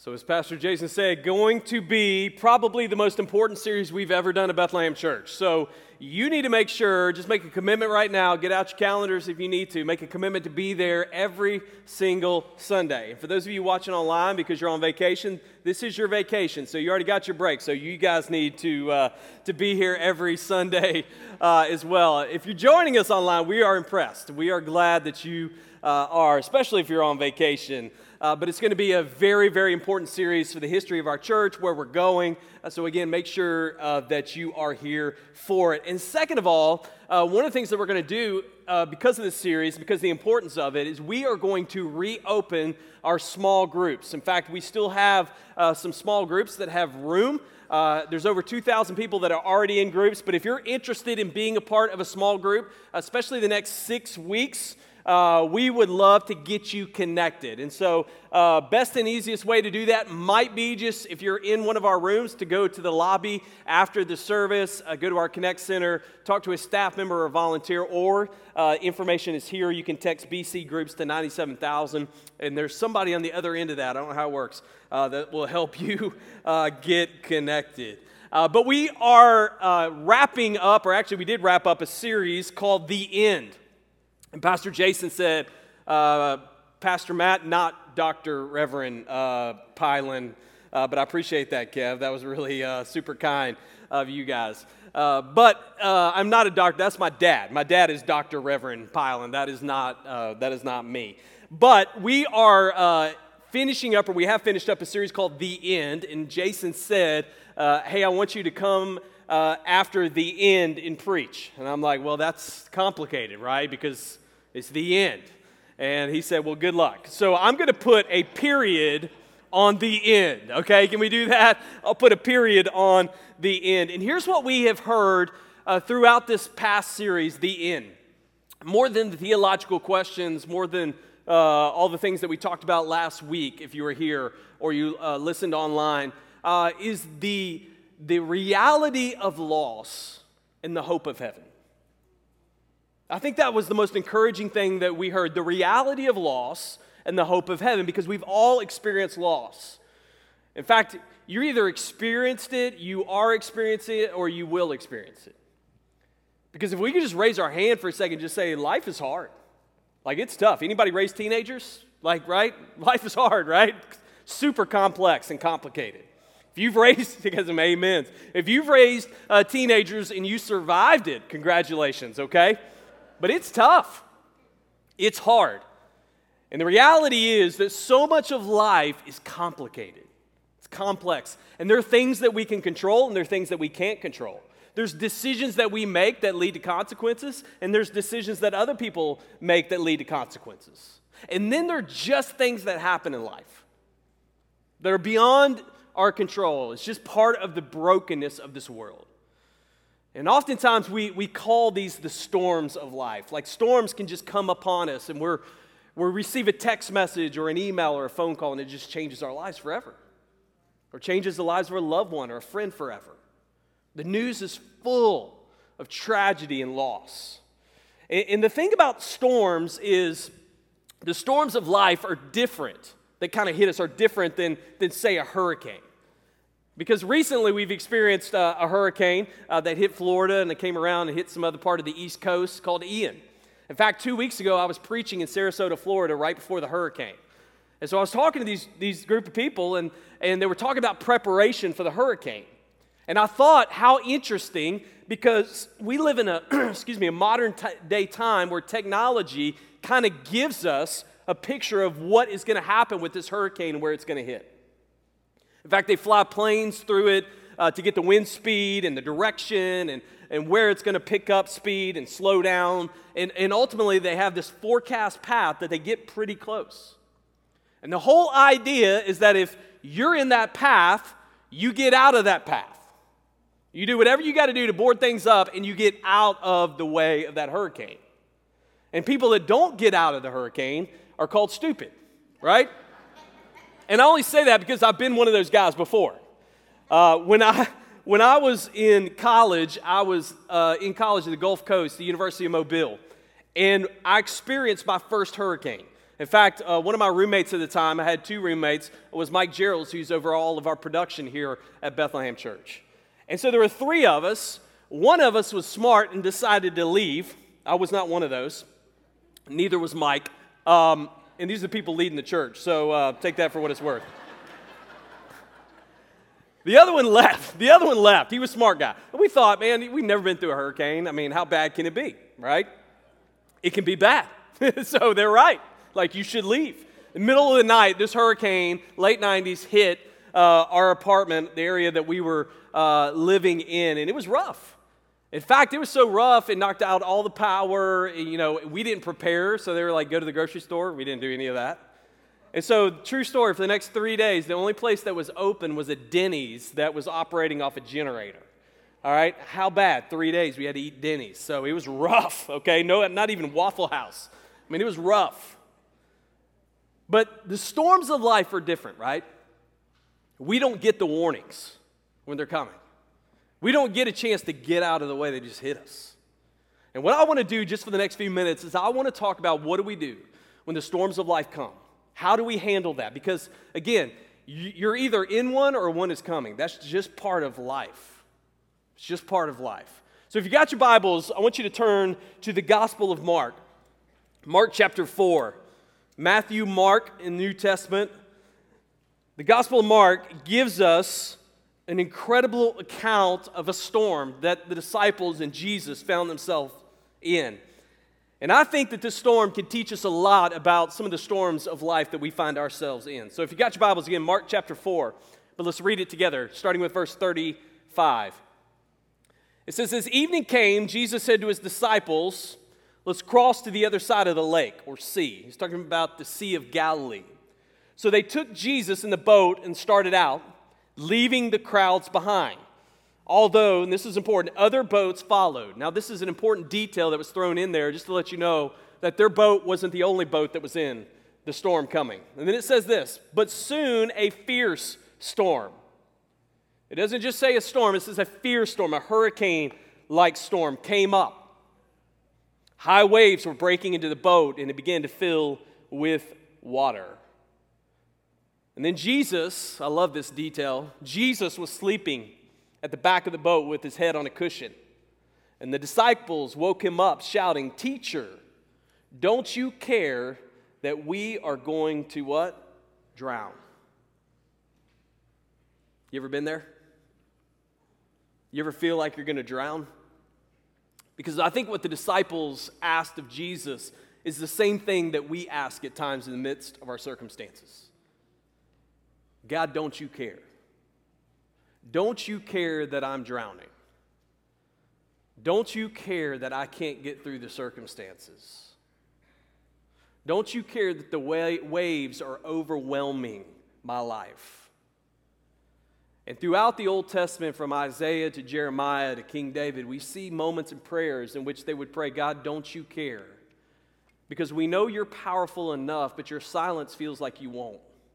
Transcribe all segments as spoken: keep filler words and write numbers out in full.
So as Pastor Jason said, going to be probably the most important series we've ever done at Bethlehem Church. So you need to make sure, just make a commitment right now, get out your calendars if you need to, make a commitment to be there every single Sunday. And for those of you watching online because you're on vacation, this is your vacation, so you already got your break. So you guys need to uh, to be here every Sunday uh, as well. If you're joining us online, we are impressed. We are glad that you uh, are, especially if you're on vacation. Uh, but it's going to be a very, very important series for the history of our church, where we're going. Uh, so again, make sure uh, that you are here for it. And second of all, uh, one of the things that we're going to do uh, because of this series, because of the importance of it, is we are going to reopen our small groups. In fact, we still have uh, some small groups that have room. Uh, there's over two thousand people that are already in groups. But if you're interested in being a part of a small group, especially the next six weeks, Uh, we would love to get you connected. And so uh, best and easiest way to do that might be just, if you're in one of our rooms, to go to the lobby after the service, uh, go to our Connect Center, talk to a staff member or volunteer, or uh, information is here. You can text B C Groups to ninety-seven thousand, and there's somebody on the other end of that, I don't know how it works, uh, that will help you uh, get connected. Uh, but we are uh, wrapping up, or actually we did wrap up a series called The End. And Pastor Jason said, uh, Pastor Matt, not Doctor Reverend uh, Pylan, uh, but I appreciate that, Kev. That was really uh, super kind of you guys. Uh, but uh, I'm not a doctor. That's my dad. My dad is Doctor Reverend Pylan. That is not uh, that is not me. But we are uh, finishing up, or we have finished up a series called The End. And Jason said, uh, hey, I want you to come uh, after the end and preach. And I'm like, well, that's complicated, right? Because it's the end. And he said, well, good luck. So I'm going to put a period on the end, okay? Can we do that? I'll put a period on the end. And here's what we have heard uh, throughout this past series, The End. More than the theological questions, more than uh, all the things that we talked about last week, if you were here or you uh, listened online, uh, is the, the reality of loss and the hope of heaven. I think that was the most encouraging thing that we heard, the reality of loss and the hope of heaven, because we've all experienced loss. In fact, you either experienced it, you are experiencing it, or you will experience it. Because if we could just raise our hand for a second and just say, life is hard. Like, it's tough. Anybody raise teenagers? Like, right? Life is hard, right? Super complex and complicated. If you've raised, because of amens, if you've raised uh, teenagers and you survived it, congratulations, okay? But it's tough. It's hard. And the reality is that so much of life is complicated. It's complex. And there are things that we can control, and there are things that we can't control. There's decisions that we make that lead to consequences, and there's decisions that other people make that lead to consequences. And then there are just things that happen in life that are beyond our control. It's just part of the brokenness of this world. And oftentimes we, we call these the storms of life. Like, storms can just come upon us, and we're, we receive a text message or an email or a phone call, and it just changes our lives forever. Or changes the lives of a loved one or a friend forever. The news is full of tragedy and loss. And, and the thing about storms is the storms of life are different. They kind of hit us are different than, than say, a hurricane. Because recently we've experienced uh, a hurricane uh, that hit Florida, and it came around and hit some other part of the East Coast called Ian. In fact, two weeks ago I was preaching in Sarasota, Florida, right before the hurricane. And so I was talking to these, these group of people, and, and they were talking about preparation for the hurricane. And I thought, how interesting, because we live in a, excuse me, a modern t- day time where technology kind of gives us a picture of what is going to happen with this hurricane and where it's going to hit. In fact, they fly planes through it uh, to get the wind speed and the direction and, and where it's going to pick up speed and slow down. And, and ultimately, they have this forecast path that they get pretty close. And the whole idea is that if you're in that path, you get out of that path. You do whatever you got to do to board things up, and you get out of the way of that hurricane. And people that don't get out of the hurricane are called stupid, right? And I only say that because I've been one of those guys before. Uh, when I when I was in college, I was uh, in college at the Gulf Coast, the University of Mobile, and I experienced my first hurricane. In fact, uh, one of my roommates at the time, I had two roommates, was Mike Geralds, who's over all of our production here at Bethlehem Church. And so there were three of us. One of us was smart and decided to leave. I was not one of those. Neither was Mike. Um, and these are the people leading the church, so uh, take that for what it's worth. The other one left. The other one left. He was a smart guy. And we thought, man, we've never been through a hurricane. I mean, how bad can it be, right? It can be bad. So they're right. Like, you should leave. In the middle of the night, this hurricane, late nineties, hit uh, our apartment, the area that we were uh, living in, and it was rough. In fact, it was so rough, it knocked out all the power. You know, we didn't prepare, so they were like, go to the grocery store. We didn't do any of that. And so, true story, for the next three days, the only place that was open was a Denny's that was operating off a generator. All right? How bad? Three days we had to eat Denny's. So it was rough, okay? No, not even Waffle House. I mean, it was rough. But the storms of life are different, right? We don't get the warnings when they're coming. We don't get a chance to get out of the way. They just hit us. And what I want to do just for the next few minutes is I want to talk about what do we do when the storms of life come. How do we handle that? Because, again, you're either in one or one is coming. That's just part of life. It's just part of life. So if you got your Bibles, I want you to turn to the Gospel of Mark. Mark chapter four. Matthew, Mark in the New Testament. The Gospel of Mark gives us an incredible account of a storm that the disciples and Jesus found themselves in. And I think that this storm can teach us a lot about some of the storms of life that we find ourselves in. So if you got your Bibles again, Mark chapter four, but let's read it together, starting with verse thirty-five. It says, as evening came, Jesus said to his disciples, let's cross to the other side of the lake, or sea. He's talking about the Sea of Galilee. So they took Jesus in the boat and started out, leaving the crowds behind. Although, and this is important, other boats followed. Now, this is an important detail that was thrown in there just to let you know that their boat wasn't the only boat that was in the storm coming. And then it says this, but soon a fierce storm. It doesn't just say a storm, it says a fierce storm, a hurricane-like storm came up. High waves were breaking into the boat, and it began to fill with water. And then Jesus, I love this detail, Jesus was sleeping at the back of the boat with his head on a cushion. And the disciples woke him up shouting, teacher, don't you care that we are going to what? Drown. You ever been there? You ever feel like you're going to drown? Because I think what the disciples asked of Jesus is the same thing that we ask at times in the midst of our circumstances. God, don't you care? Don't you care that I'm drowning? Don't you care that I can't get through the circumstances? Don't you care that the wa- waves are overwhelming my life? And throughout the Old Testament, from Isaiah to Jeremiah to King David, we see moments and prayers in which they would pray, God, don't you care? Because we know you're powerful enough, but your silence feels like you won't.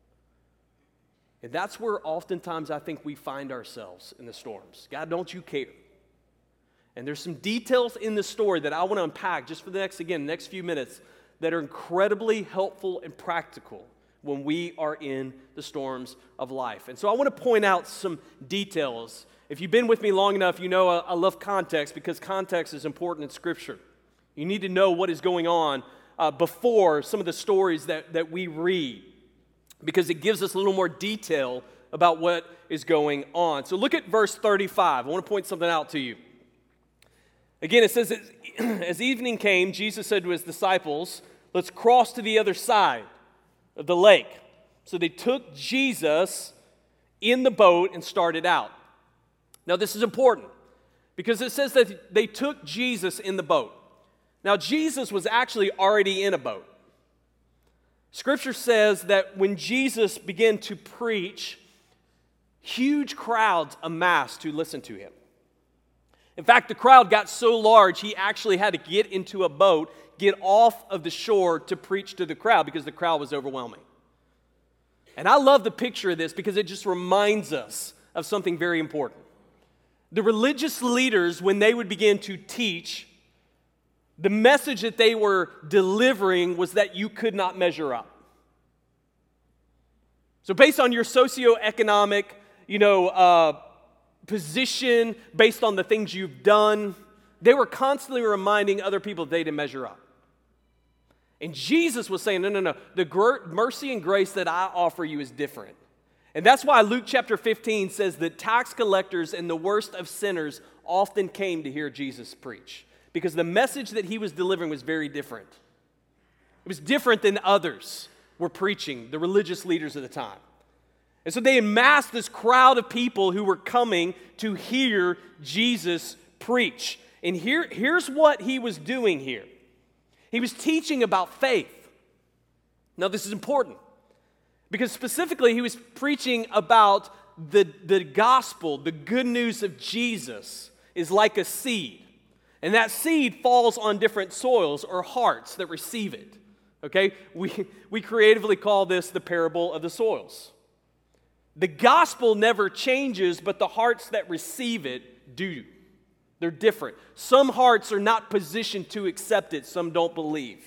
And that's where oftentimes I think we find ourselves in the storms. God, don't you care? And there's some details in the story that I want to unpack just for the next, again, next few minutes that are incredibly helpful and practical when we are in the storms of life. And so I want to point out some details. If you've been with me long enough, you know I, I love context because context is important in Scripture. You need to know what is going on uh, before some of the stories that, that we read because it gives us a little more detail about what is going on. So look at verse thirty-five. I want to point something out to you. Again, it says, as evening came, Jesus said to his disciples, let's cross to the other side of the lake. So they took Jesus in the boat and started out. Now this is important because it says that they took Jesus in the boat. Now Jesus was actually already in a boat. Scripture says that when Jesus began to preach, huge crowds amassed to listen to him. In fact, the crowd got so large, he actually had to get into a boat, get off of the shore to preach to the crowd because the crowd was overwhelming. And I love the picture of this because it just reminds us of something very important. The religious leaders, when they would begin to teach, The message that they were delivering was that you could not measure up. So based on your socioeconomic, you know, uh, position, based on the things you've done, they were constantly reminding other people they didn't measure up. And Jesus was saying, no, no, no, the gr- mercy and grace that I offer you is different. And that's why Luke chapter fifteen says that tax collectors and the worst of sinners often came to hear Jesus preach, because the message that he was delivering was very different. It was different than others were preaching, the religious leaders of the time. And so they amassed this crowd of people who were coming to hear Jesus preach. And here, here's what he was doing here. He was teaching about faith. Now, this is important, because specifically he was preaching about the, the gospel, the good news of Jesus is like a seed. And that seed falls on different soils or hearts that receive it. Okay? We, we creatively call this the parable of the soils. The gospel never changes, but the hearts that receive it do. They're different. Some hearts are not positioned to accept it. Some don't believe.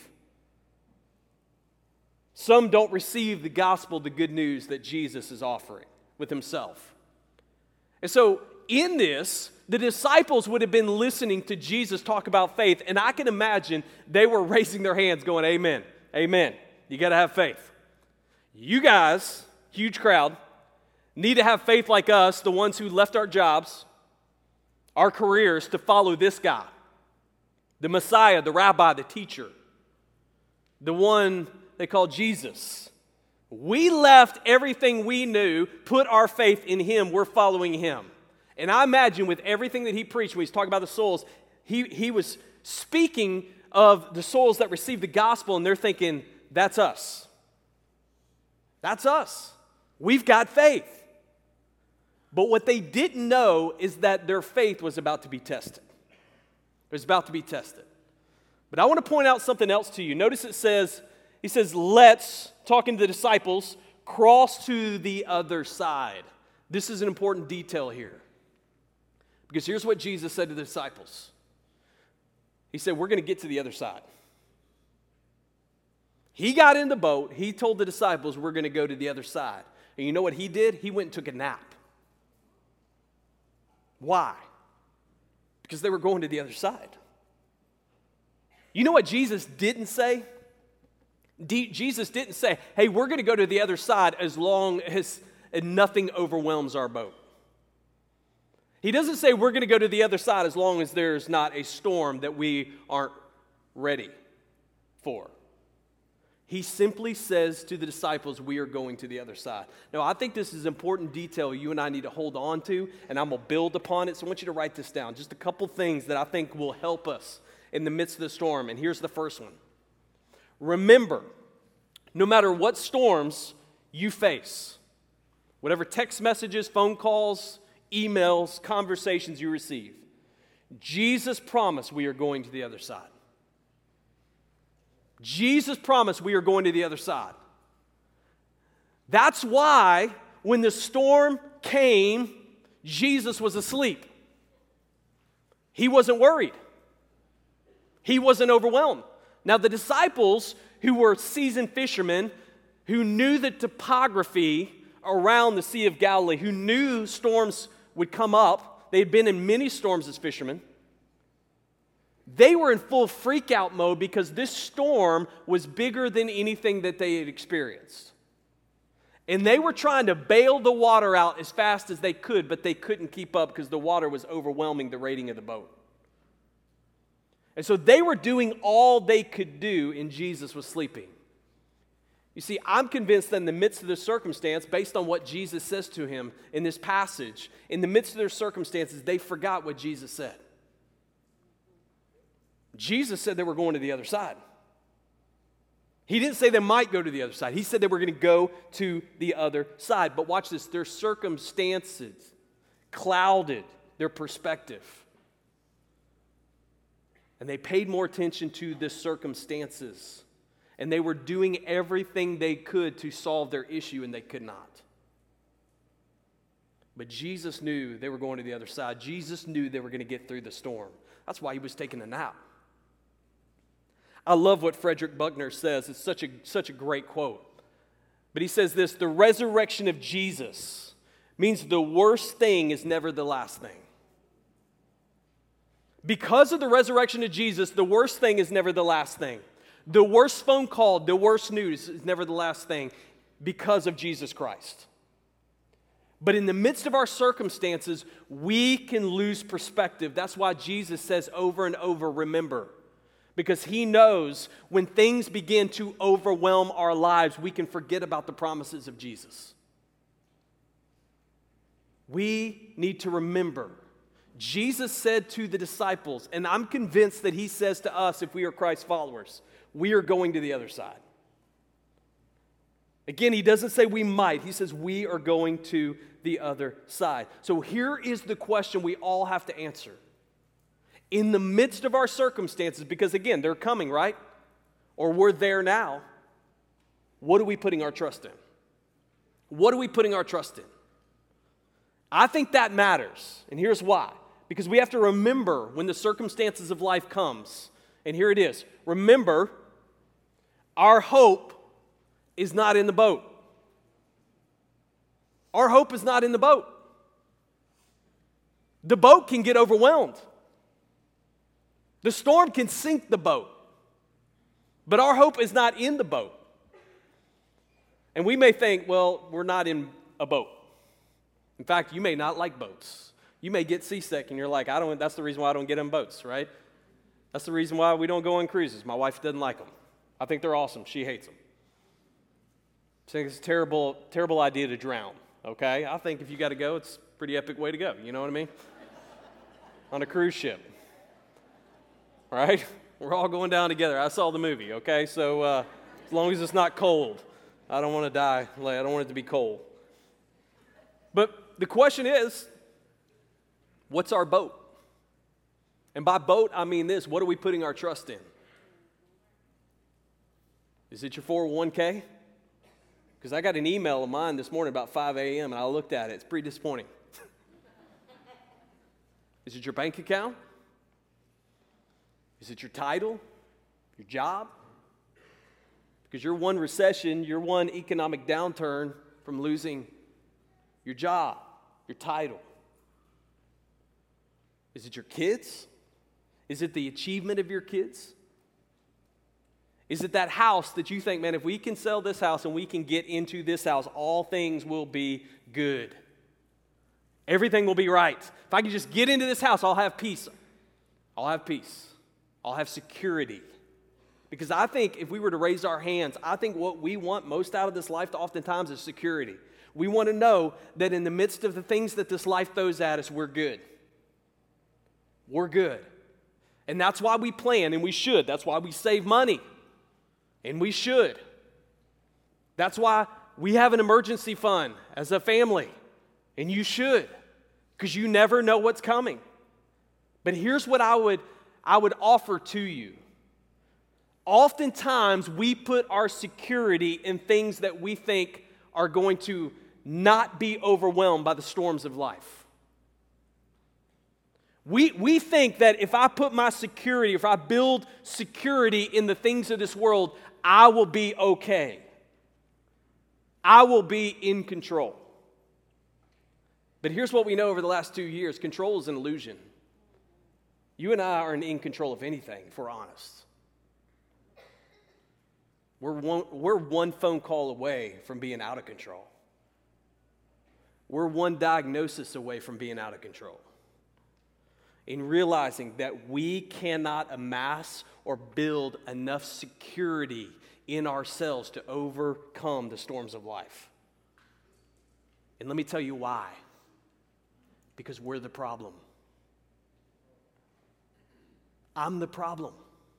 Some don't receive the gospel, the good news that Jesus is offering with himself. And so in this, the disciples would have been listening to Jesus talk about faith, and I can imagine they were raising their hands going, amen, amen. You got to have faith. You guys, huge crowd, need to have faith like us, the ones who left our jobs, our careers, to follow this guy, the Messiah, the rabbi, the teacher, the one they call Jesus. We left everything we knew, put our faith in him, we're following him. And I imagine with everything that he preached when he's talking about the souls, he, he was speaking of the souls that received the gospel, and they're thinking, that's us. That's us. We've got faith. But what they didn't know is that their faith was about to be tested. It was about to be tested. But I want to point out something else to you. Notice it says, he says, let's, talking to the disciples, cross to the other side. This is an important detail here. Because here's what Jesus said to the disciples. He said, we're going to get to the other side. He got in the boat. He told the disciples, we're going to go to the other side. And you know what he did? He went and took a nap. Why? Because they were going to the other side. You know what Jesus didn't say? D- Jesus didn't say, hey, we're going to go to the other side as long as nothing overwhelms our boat. He doesn't say we're going to go to the other side as long as there's not a storm that we aren't ready for. He simply says to the disciples, we are going to the other side. Now, I think this is important detail you and I need to hold on to, and I'm going to build upon it. So I want you to write this down. Just a couple things that I think will help us in the midst of the storm. And here's the first one. Remember, no matter what storms you face, whatever text messages, phone calls, emails, conversations you receive, Jesus promised we are going to the other side. Jesus promised we are going to the other side. That's why when the storm came, Jesus was asleep. He wasn't worried. He wasn't overwhelmed. Now, the disciples, who were seasoned fishermen, who knew the topography around the Sea of Galilee, who knew storms would come up, they had been in many storms as fishermen, they were in full freak-out mode because this storm was bigger than anything that they had experienced. And they were trying to bail the water out as fast as they could, but they couldn't keep up because the water was overwhelming the rating of the boat. And so they were doing all they could do, and Jesus was sleeping. You see, I'm convinced that in the midst of this circumstance, based on what Jesus says to him in this passage, in the midst of their circumstances, they forgot what Jesus said. Jesus said they were going to the other side. He didn't say they might go to the other side. He said they were going to go to the other side. But watch this, their circumstances clouded their perspective. And they paid more attention to the circumstances. And they were doing everything they could to solve their issue, and they could not. But Jesus knew they were going to the other side. Jesus knew they were going to get through the storm. That's why he was taking a nap. I love what Frederick Buechner says. It's such a, such a great quote. But he says this: the resurrection of Jesus means the worst thing is never the last thing. Because of the resurrection of Jesus, the worst thing is never the last thing. The worst phone call, the worst news is never the last thing because of Jesus Christ. But in the midst of our circumstances, we can lose perspective. That's why Jesus says over and over, remember. Because he knows when things begin to overwhelm our lives, we can forget about the promises of Jesus. We need to remember. Jesus said to the disciples, and I'm convinced that he says to us if we are Christ's followers, we are going to the other side. Again, he doesn't say we might. He says we are going to the other side. So here is the question we all have to answer. In the midst of our circumstances, because again, they're coming, right? Or we're there now. What are we putting our trust in? What are we putting our trust in? I think that matters, and here's why. Because we have to remember when the circumstances of life comes, and here it is. Remember, our hope is not in the boat. Our hope is not in the boat. The boat can get overwhelmed. The storm can sink the boat. But our hope is not in the boat. And we may think, well, we're not in a boat. In fact, you may not like boats. You may get seasick and you're like, I don't, that's the reason why I don't get in boats, right? That's the reason why we don't go on cruises. My wife doesn't like them. I think they're awesome. She hates them. I think it's a terrible, terrible idea to drown, okay? I think if you got to go, it's a pretty epic way to go. You know what I mean? On a cruise ship. Right? We're all going down together. I saw the movie, okay? So uh, as long as it's not cold. I don't want to die. I don't want it to be cold. But the question is, what's our boat? And by boat, I mean this. What are we putting our trust in? Is it your four oh one k? Because I got an email of mine this morning about five a.m. and I looked at it. It's pretty disappointing. Is it your bank account? Is it your title? Your job? Because you're one recession, you're one economic downturn from losing your job, your title. Is it your kids? Is it the achievement of your kids? Is it that house that you think, man, if we can sell this house and we can get into this house, all things will be good. Everything will be right. If I can just get into this house, I'll have peace. I'll have peace. I'll have security. Because I think if we were to raise our hands, I think what we want most out of this life oftentimes is security. We want to know that in the midst of the things that this life throws at us, we're good. We're good. And that's why we plan, and we should. That's why we save money. And we should. That's why we have an emergency fund as a family. And you should. Because you never know what's coming. But here's what I would, I would offer to you. Oftentimes, we put our security in things that we think are going to not be overwhelmed by the storms of life. We, we think that if I put my security, if I build security in the things of this world, I will be okay. I will be in control. But here's what we know over the last two years. Control is an illusion. You and I aren't in control of anything, if we're honest. We're one, we're one phone call away from being out of control. We're one diagnosis away from being out of control. In realizing that we cannot amass or build enough security in ourselves to overcome the storms of life. And let me tell you why. Because we're the problem. I'm the problem.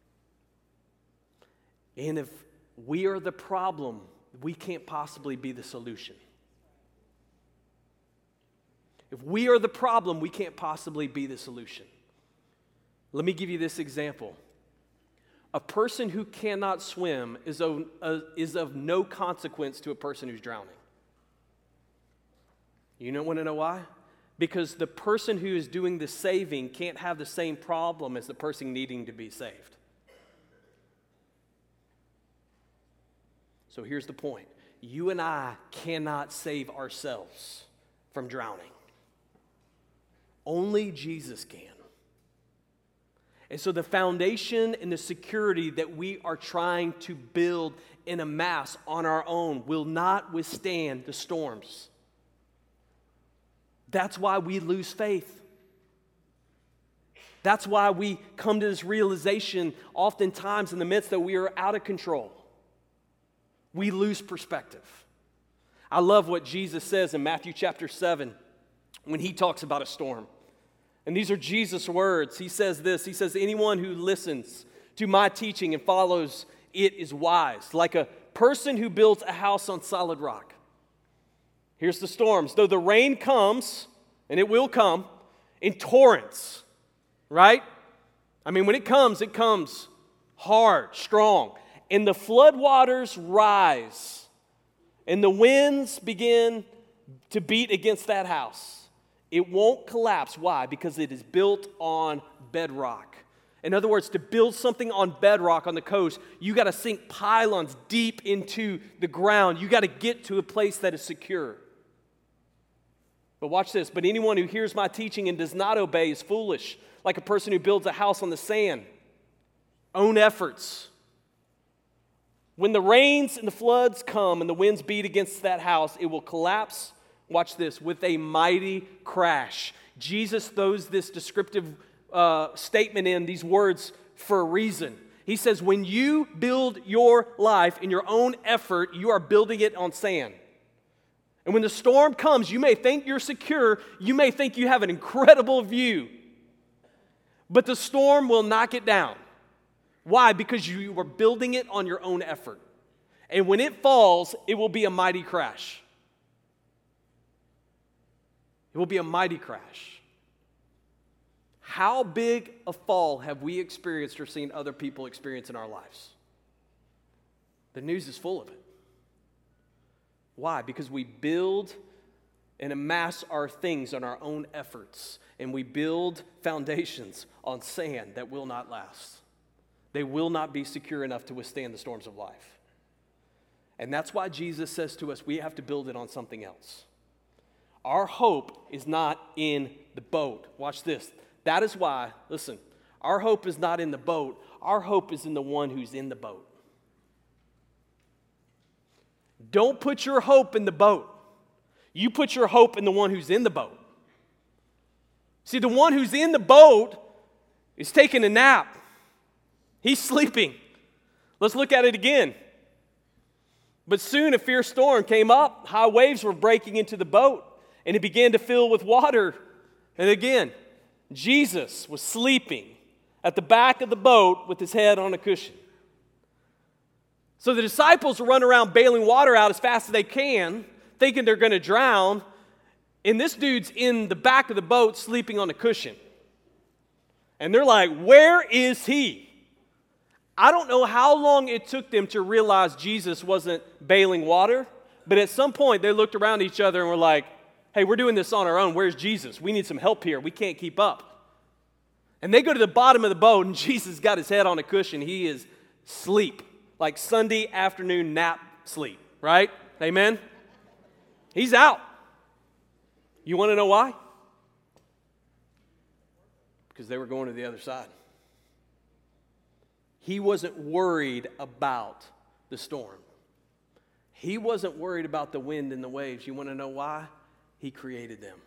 And if we are the problem, we can't possibly be the solution. If we are the problem, we can't possibly be the solution. Let me give you this example. A person who cannot swim is of, uh, is of no consequence to a person who's drowning. You don't want to know why? Because the person who is doing the saving can't have the same problem as the person needing to be saved. So here's the point. You and I cannot save ourselves from drowning. Only Jesus can. And so the foundation and the security that we are trying to build and amass on our own will not withstand the storms. That's why we lose faith. That's why we come to this realization oftentimes in the midst that we are out of control. We lose perspective. I love what Jesus says in Matthew chapter seven when he talks about a storm. And these are Jesus' words. He says this, he says, anyone who listens to my teaching and follows it is wise, like a person who builds a house on solid rock. Here's the storms. Though the rain comes, and it will come, in torrents, right? I mean, when it comes, it comes hard, strong. And the floodwaters rise, and the winds begin to beat against that house. It won't collapse. Why? Because it is built on bedrock. In other words, to build something on bedrock on the coast, you got to sink pylons deep into the ground. You got to get to a place that is secure. But watch this. But anyone who hears my teaching and does not obey is foolish, like a person who builds a house on the sand. Own efforts. When the rains and the floods come and the winds beat against that house, it will collapse. Watch this, with a mighty crash. Jesus throws this descriptive uh, statement in, these words, for a reason. He says, when you build your life in your own effort, you are building it on sand. And when the storm comes, you may think you're secure. You may think you have an incredible view. But the storm will knock it down. Why? Because you are building it on your own effort. And when it falls, it will be a mighty crash. It will be a mighty crash. How big a fall have we experienced or seen other people experience in our lives? The news is full of it. Why? Because we build and amass our things on our own efforts, and we build foundations on sand that will not last. They will not be secure enough to withstand the storms of life. And that's why Jesus says to us, we have to build it on something else. Our hope is not in the boat. Watch this. That is why, listen, our hope is not in the boat. Our hope is in the one who's in the boat. Don't put your hope in the boat. You put your hope in the one who's in the boat. See, the one who's in the boat is taking a nap. He's sleeping. Let's look at it again. But soon a fierce storm came up. High waves were breaking into the boat, and it began to fill with water. And again, Jesus was sleeping at the back of the boat with his head on a cushion. So the disciples run around bailing water out as fast as they can, thinking they're going to drown. And this dude's in the back of the boat sleeping on a cushion. And they're like, where is he? I don't know how long it took them to realize Jesus wasn't bailing water, but at some point they looked around each other and were like, hey, we're doing this on our own. Where's Jesus? We need some help here. We can't keep up. And they go to the bottom of the boat, and Jesus got his head on a cushion. He is asleep, like Sunday afternoon nap sleep, right? Amen? He's out. You want to know why? Because they were going to the other side. He wasn't worried about the storm. He wasn't worried about the wind and the waves. You want to know why? He created them.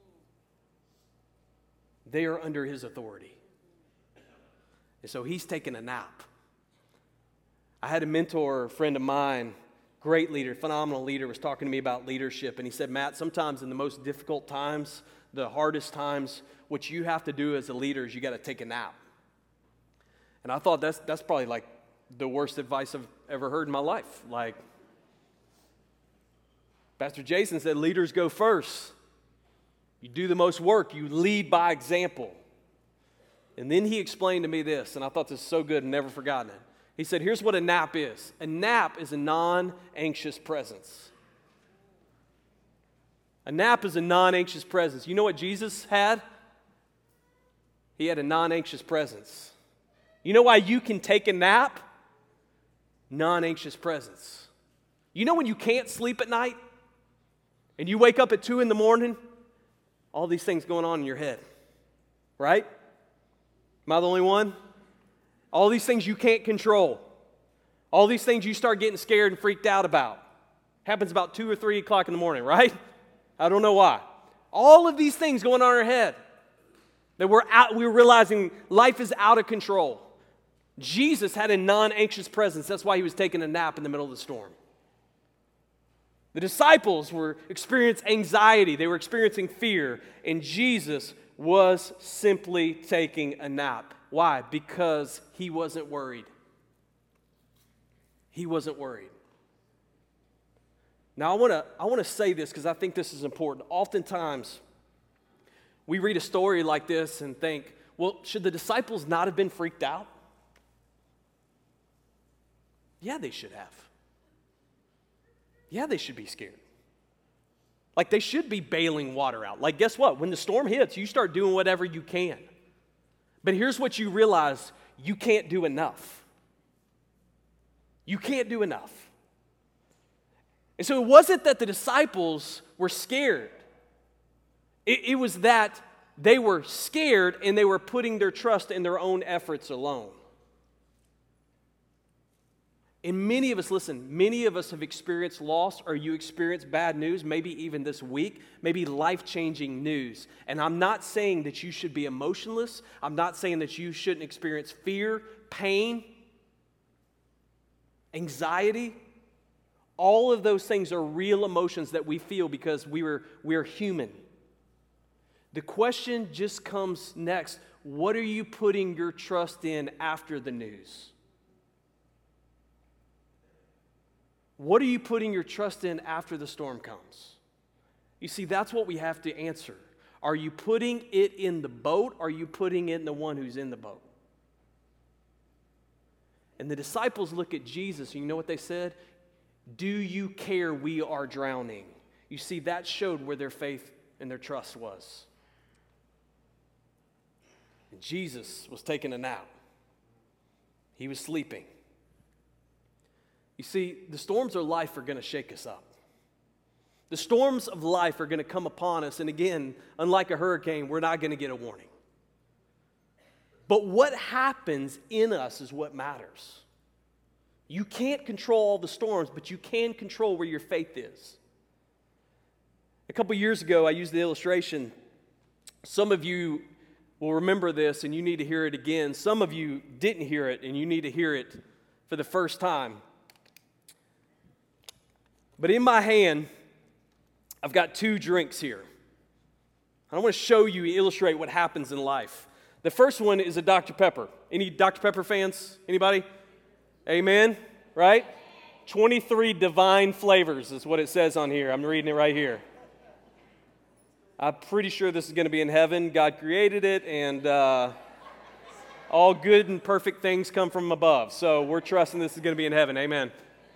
They are under his authority. And so he's taking a nap. I had a mentor, a friend of mine, great leader, phenomenal leader, was talking to me about leadership. And he said, Matt, sometimes in the most difficult times, the hardest times, what you have to do as a leader is you got to take a nap. And I thought that's that's probably like the worst advice I've ever heard in my life. Like, Pastor Jason said, leaders go first. You do the most work. You lead by example. And then he explained to me this, and I thought this was so good and never forgotten it. He said, here's what a nap is. A nap is a non-anxious presence. A nap is a non-anxious presence. You know what Jesus had? He had a non-anxious presence. You know why you can take a nap? Non-anxious presence. You know when you can't sleep at night and you wake up at two in the morning, all these things going on in your head, right? Am I the only one? All these things you can't control. All these things you start getting scared and freaked out about. Happens about two or three o'clock in the morning, right? I don't know why. All of these things going on in our head. That we're out, we're realizing life is out of control. Jesus had a non-anxious presence. That's why he was taking a nap in the middle of the storm. The disciples were experiencing anxiety. They were experiencing fear. And Jesus was simply taking a nap. Why? Because he wasn't worried. He wasn't worried. Now, I want to I want to say this because I think this is important. Oftentimes, we read a story like this and think, well, should the disciples not have been freaked out? Yeah, they should have. Yeah, they should be scared. Like, they should be bailing water out. Like, guess what? When the storm hits, you start doing whatever you can. But here's what you realize: you can't do enough. You can't do enough. And so it wasn't that the disciples were scared. It, it was that they were scared and they were putting their trust in their own efforts alone. And many of us, listen, many of us have experienced loss, or you experienced bad news, maybe even this week, maybe life-changing news. And I'm not saying that you should be emotionless. I'm not saying that you shouldn't experience fear, pain, anxiety. All of those things are real emotions that we feel because we were, we're human. The question just comes next: what are you putting your trust in after the news? What are you putting your trust in after the storm comes? You see, that's what we have to answer. Are you putting it in the boat, or are you putting it in the one who's in the boat? And the disciples look at Jesus, and you know what they said? Do you care we are drowning? You see, that showed where their faith and their trust was. And Jesus was taking a nap. He was sleeping. You see, the storms of life are going to shake us up. The storms of life are going to come upon us, and again, unlike a hurricane, we're not going to get a warning. But what happens in us is what matters. You can't control all the storms, but you can control where your faith is. A couple years ago, I used the illustration. Some of you will remember this, and you need to hear it again. Some of you didn't hear it, and you need to hear it for the first time. But in my hand, I've got two drinks here. I want to show you, illustrate what happens in life. The first one is a Doctor Pepper. Any Doctor Pepper fans? Anybody? Amen? Right? twenty-three divine flavors is what it says on here. I'm reading it right here. I'm pretty sure this is going to be in heaven. God created it, and uh, all good and perfect things come from above. So we're trusting this is going to be in heaven. Amen.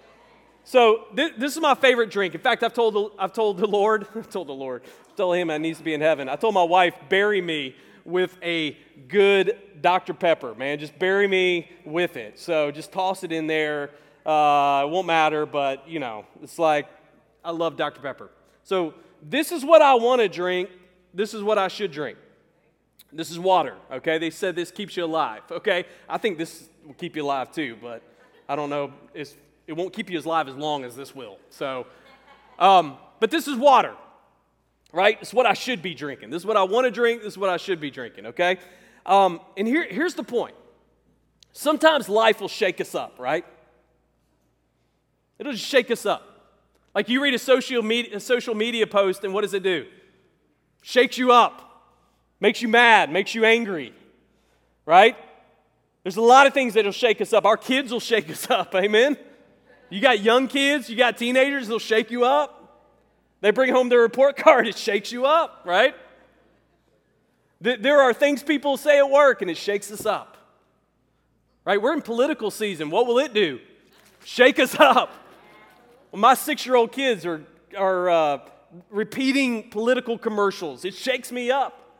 So th- this is my favorite drink. In fact, I've told the, I've told the Lord, I've told the Lord, told him I needs to be in heaven. I told my wife, bury me with a good Doctor Pepper, man. Just bury me with it. So just toss it in there. Uh, it won't matter, but, you know, it's like, I love Doctor Pepper. So this is what I want to drink. This is what I should drink. This is water, okay? They said this keeps you alive, okay? I think this will keep you alive too, but I don't know. It's, it won't keep you as alive as long as this will. So, um, but this is water. Right? It's what I should be drinking. This is what I want to drink. This is what I should be drinking, okay? Um, and here, here's the point. Sometimes life will shake us up, right? It'll just shake us up. Like you read a social media, a social media post, and what does it do? Shakes you up. Makes you mad. Makes you angry. Right? There's a lot of things that will shake us up. Our kids will shake us up, amen? You got young kids, you got teenagers, they'll shake you up. They bring home their report card, it shakes you up, right? There are things people say at work, and it shakes us up. Right? We're in political season. What will it do? Shake us up. Well, my six-year-old kids are, are uh, repeating political commercials. It shakes me up.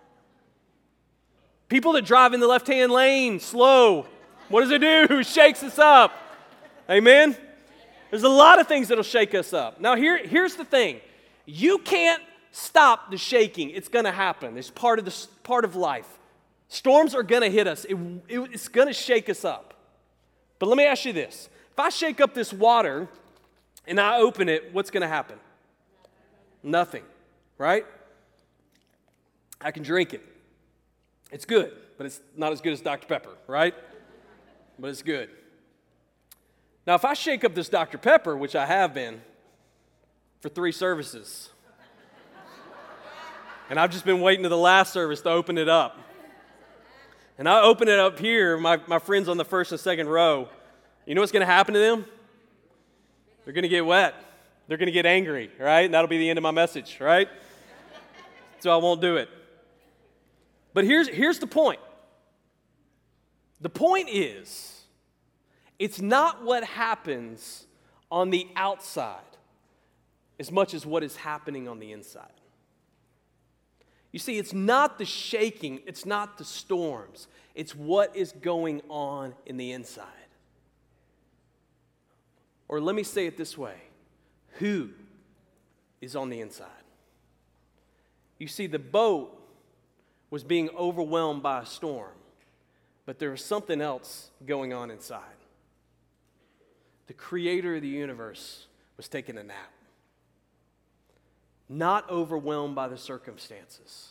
People that drive in the left-hand lane slow, what does it do? It shakes us up. Amen? There's a lot of things that'll shake us up. Now, here, here's the thing. You can't stop the shaking. It's going to happen. It's part of, the, part of life. Storms are going to hit us. It, it, it's going to shake us up. But let me ask you this. If I shake up this water and I open it, what's going to happen? Nothing, right? I can drink it. It's good, but it's not as good as Doctor Pepper, right? But it's good. Now, if I shake up this Doctor Pepper, which I have been for three services, and I've just been waiting to the last service to open it up, and I open it up here, my, my friends on the first and second row, you know what's going to happen to them? They're going to get wet. They're going to get angry, right? And that'll be the end of my message, right? So I won't do it. But here's, here's the point. The point is, it's not what happens on the outside as much as what is happening on the inside. You see, it's not the shaking, it's not the storms, it's what is going on in the inside. Or let me say it this way, who is on the inside? You see, the boat was being overwhelmed by a storm, but there was something else going on inside. The creator of the universe was taking a nap. Not overwhelmed by the circumstances,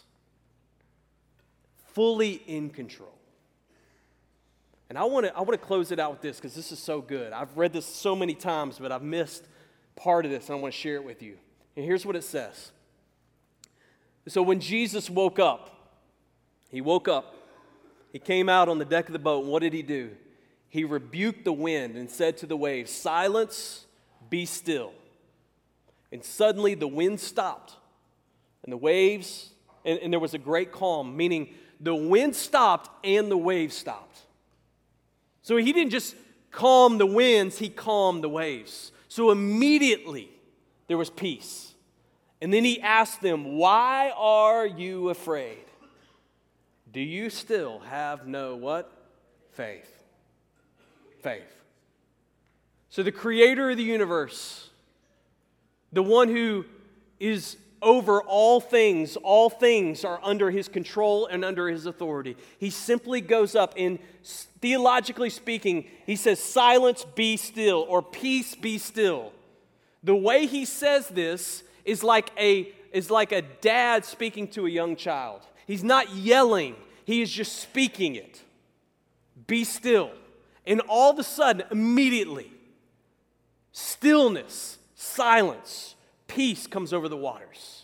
fully in control. And I want to I want to close it out with this because this is so good. I've read this so many times, but I've missed part of this, and I want to share it with you. And here's what it says. So when Jesus woke up, he woke up, he came out on the deck of the boat, and what did he do? He rebuked the wind and said to the waves, "Silence, be still." And suddenly the wind stopped, and the waves, and, and there was a great calm, meaning the wind stopped and the waves stopped. So he didn't just calm the winds, he calmed the waves. So immediately there was peace. And then he asked them, "Why are you afraid? Do you still have no what? Faith." Faith. So the creator of the universe, the one who is over all things, all things are under his control and under his authority. He simply goes up and, theologically speaking, he says, "Silence, be still," or "Peace, be still." The way he says this is like a, is like a dad speaking to a young child. He's not yelling, he is just speaking it. Be still. And all of a sudden, immediately, stillness, silence, peace comes over the waters.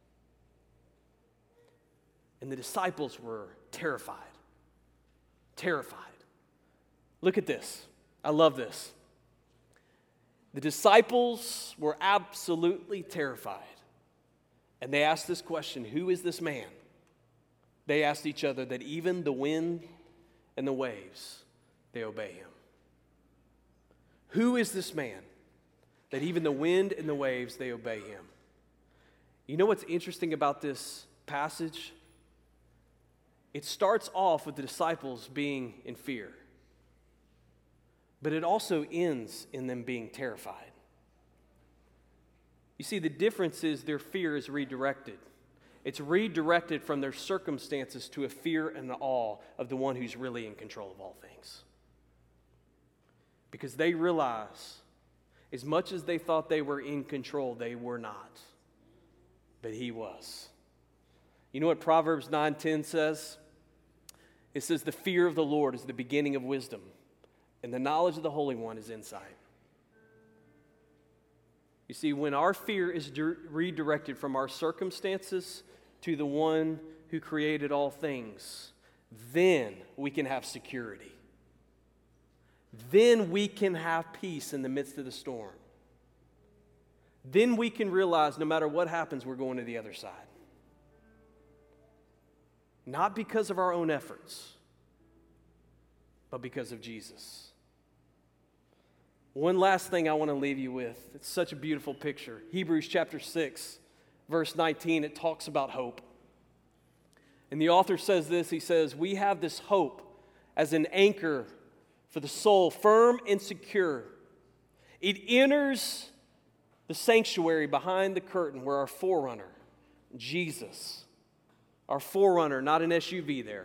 And the disciples were terrified. Terrified. Look at this. I love this. The disciples were absolutely terrified. And they asked this question, "Who is this man?" They asked each other that even the wind and the waves, they obey him. Who is this man that even the wind and the waves, they obey him? You know what's interesting about this passage? It starts off with the disciples being in fear, but it also ends in them being terrified. You see, the difference is their fear is redirected. It's redirected from their circumstances to a fear and an awe of the one who's really in control of all things. Because they realize, as much as they thought they were in control, they were not. But he was. You know what Proverbs nine ten says? It says, "The fear of the Lord is the beginning of wisdom, and the knowledge of the Holy One is insight." You see, when our fear is di- redirected from our circumstances to the one who created all things, then we can have security. Then we can have peace in the midst of the storm. Then we can realize no matter what happens, we're going to the other side. Not because of our own efforts, but because of Jesus. One last thing I want to leave you with. It's such a beautiful picture. Hebrews chapter six, verse nineteen, it talks about hope. And the author says this, he says, "We have this hope as an anchor for the soul, firm and secure. It enters the sanctuary behind the curtain where our forerunner, Jesus, our forerunner, not an S U V there,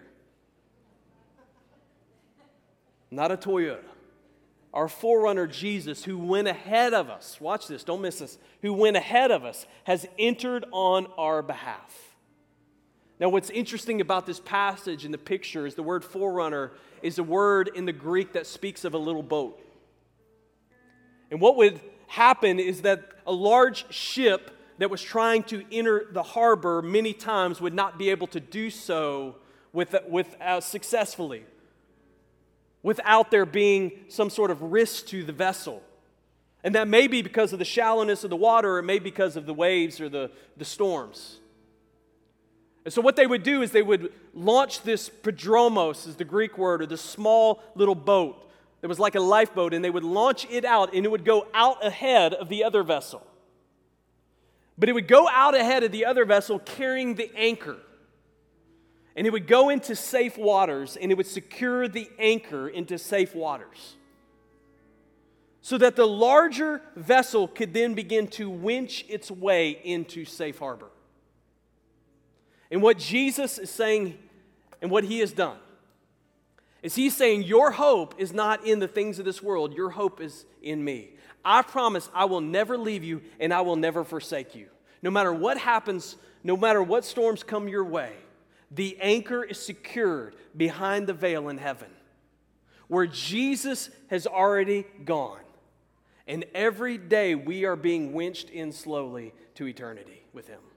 not a Toyota, our forerunner Jesus, who went ahead of us, watch this, don't miss this, who went ahead of us, has entered on our behalf. Now, what's interesting about this passage and the picture is the word forerunner is a word in the Greek that speaks of a little boat. And what would happen is that a large ship that was trying to enter the harbor many times would not be able to do so with, with, uh, successfully, without there being some sort of risk to the vessel. And that may be because of the shallowness of the water, or it may be because of the waves or the, the storms. And so what they would do is they would launch this prodromos, is the Greek word, or the small little boat that was like a lifeboat, and they would launch it out, and it would go out ahead of the other vessel. But it would go out ahead of the other vessel carrying the anchor. And it would go into safe waters, and it would secure the anchor into safe waters, so that the larger vessel could then begin to winch its way into safe harbor. And what Jesus is saying and what he has done is he's saying, your hope is not in the things of this world. Your hope is in me. I promise I will never leave you and I will never forsake you. No matter what happens, no matter what storms come your way, the anchor is secured behind the veil in heaven, where Jesus has already gone. And every day we are being winched in slowly to eternity with him.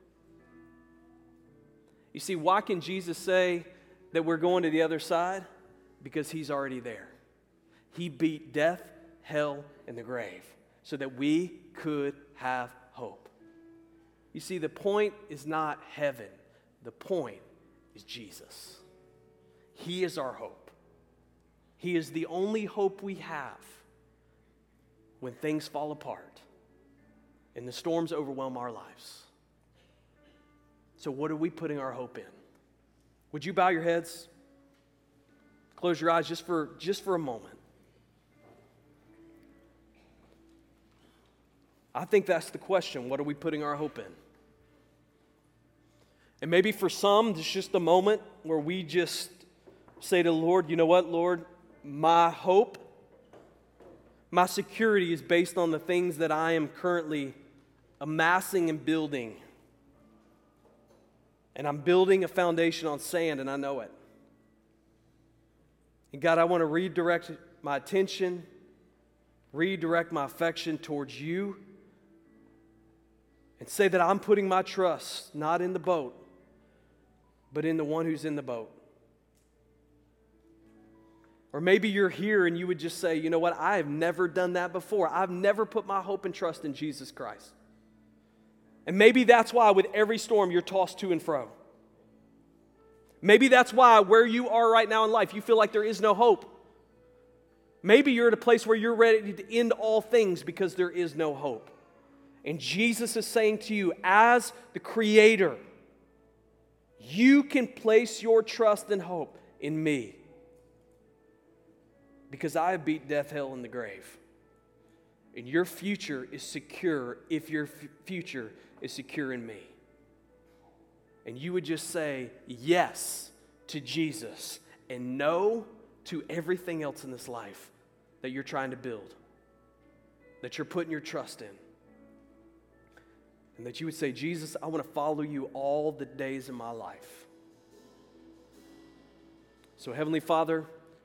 You see, why can Jesus say that we're going to the other side? Because he's already there. He beat death, hell, and the grave so that we could have hope. You see, the point is not heaven. The point is Jesus. He is our hope. He is the only hope we have when things fall apart and the storms overwhelm our lives. So what are we putting our hope in? Would you bow your heads? Close your eyes just for, just for a moment. I think that's the question. What are we putting our hope in? And maybe for some, it's just a moment where we just say to the Lord, you know what, Lord, my hope, my security is based on the things that I am currently amassing and building. And I'm building a foundation on sand, and I know it. And God, I want to redirect my attention, redirect my affection towards you, and say that I'm putting my trust not in the boat, but in the one who's in the boat. Or maybe you're here and you would just say, you know what, I have never done that before. I've never put my hope and trust in Jesus Christ. And maybe that's why with every storm you're tossed to and fro. Maybe that's why where you are right now in life, you feel like there is no hope. Maybe you're at a place where you're ready to end all things because there is no hope. And Jesus is saying to you, as the Creator, you can place your trust and hope in me. Because I have beat death, hell, and the grave. And your future is secure if your f- future is secure in me. And you would just say yes to Jesus and no to everything else in this life that you're trying to build, that you're putting your trust in. And that you would say, Jesus, I want to follow you all the days of my life. So, Heavenly Father,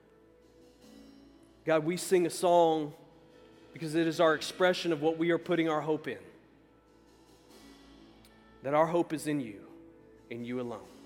God, we sing a song because it is our expression of what we are putting our hope in. That our hope is in you, in you alone.